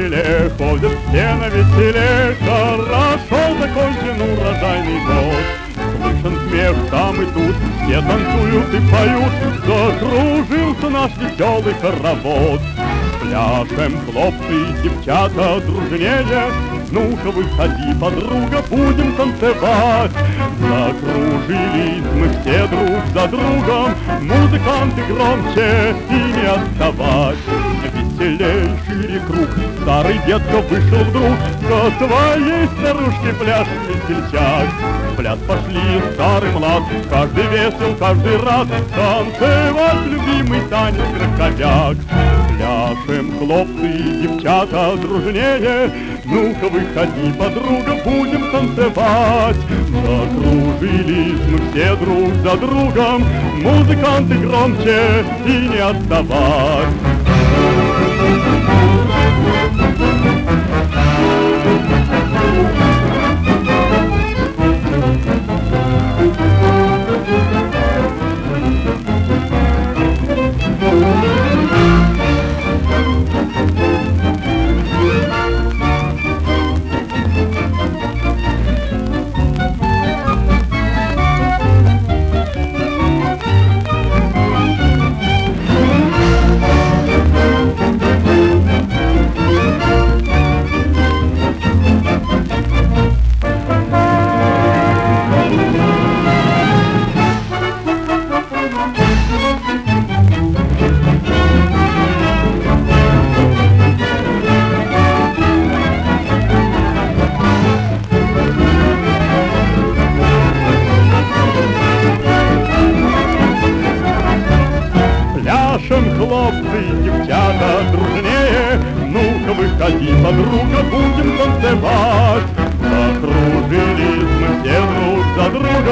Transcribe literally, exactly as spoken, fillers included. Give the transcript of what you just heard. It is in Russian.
веселее, ходят все на веселе. Хорошо закончен урожайный год. Слышен смех там и тут, все танцуют и поют. Закружился наш веселый хоровод. Пляшем, хлопцы и девчата дружнее. Ну-ка выходи, подруга, будем танцевать. Закружились мы все друг за другом, музыканты громче и не отставать. Веселей, шире круг, старый дедка вышел вдруг. Со своей старушки пляж весельчак. В пляс пошли старый млад, каждый весел, каждый рад танцевать любимый танец красавяк. Пляшем, хлопцы и девчата дружнее. Ну-ка выходи, подруга, будем танцевать. Закружились мы все друг за другом, музыканты громче и не отставать. Хлопцы и девчата дружнее, ну-ка выходи, подруга, будем танцевать. Закружились мы все друг за другом,